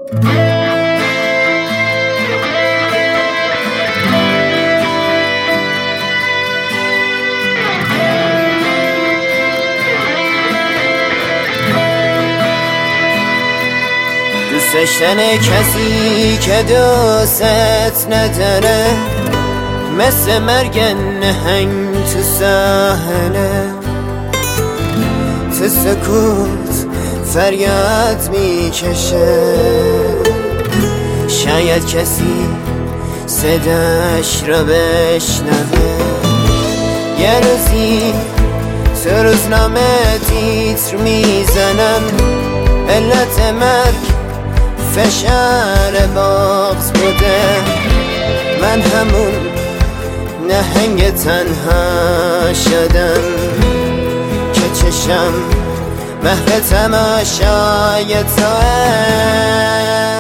دوست داشتن کسی که دوست نداره مثل مرگ نهنگ تو صحنه، تو سکوت فریاد میکشه. شاید کسی صداش رو بشنوه. یه روزی تو روزنامه تیتر میزنم علت مرگ فشار بغض بوده. من همون نهنگ تنها شدم که چشم محو تماشای توه.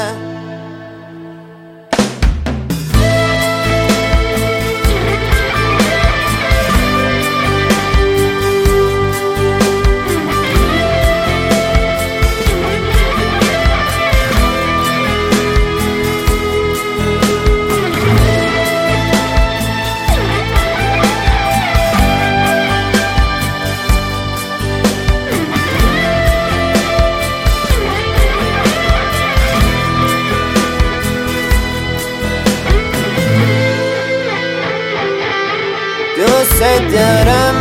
دوست دارم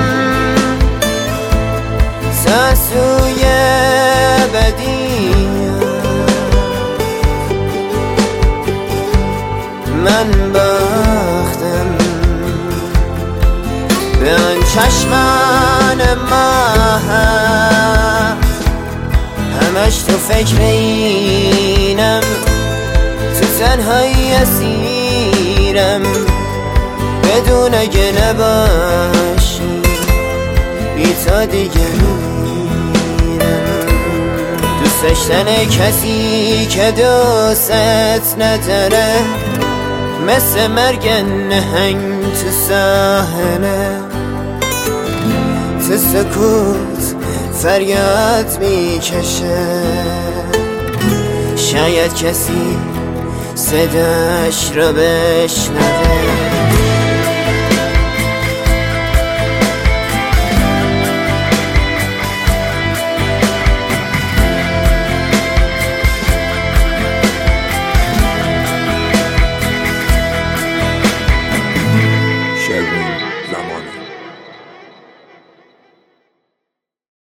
تا سوی بدی من باختم به آن چشمان ماه. همش تو فکر اینم، تو تنهایی اسیرم بدون اگه نباشی بی تا دیگه میرم. دوست داشتن کسی که دوست نداره مثل مرگ نهنگ تو صحنه، تو سکوت فریاد میکشه. شاید کسی صداش رو بشنوه.